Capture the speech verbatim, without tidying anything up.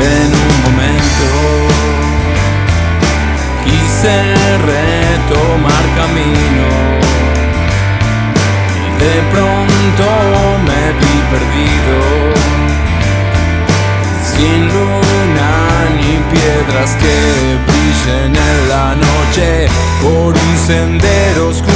En un momento quise retomar camino y de pronto me vi perdido, sin luna ni piedras que brillen en la noche, por un sendero oscuro.